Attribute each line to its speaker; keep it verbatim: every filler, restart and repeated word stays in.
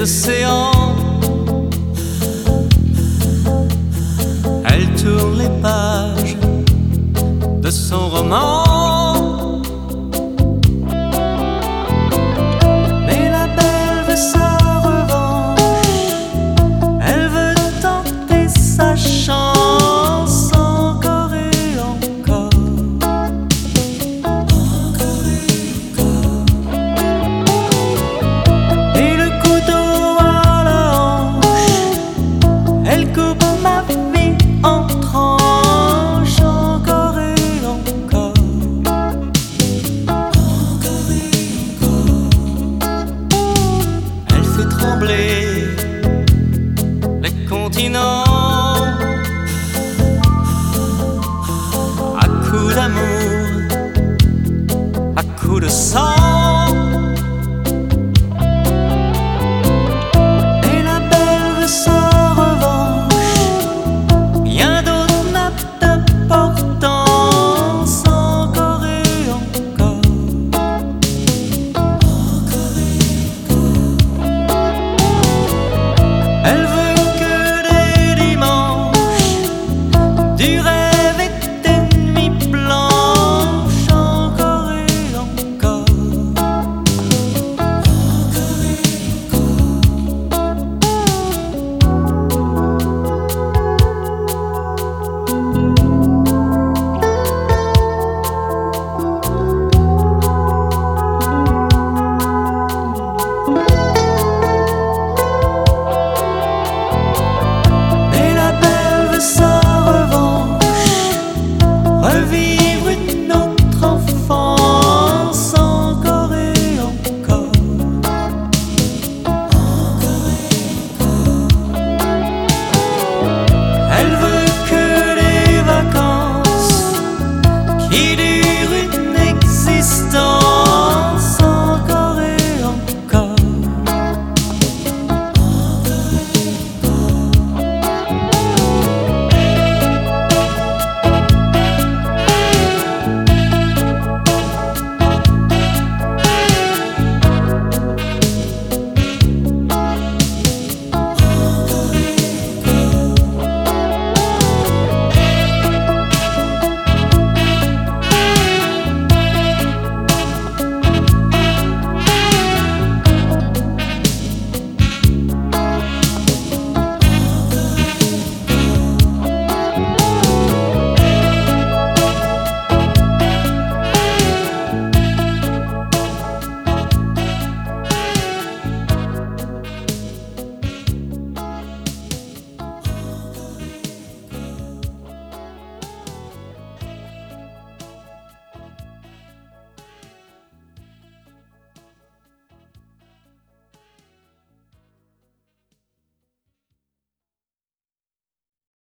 Speaker 1: océans. Elle tourne les pages de son roman. Mais la belle veut sa revanche, elle veut tenter sa chance encore et encore. Encore et encore. Et le couteau à la hanche, elle coupe ma vie en tranches encore et encore. Encore et encore. Elle fait trembler les continents à coups d'amour, à coups de sang.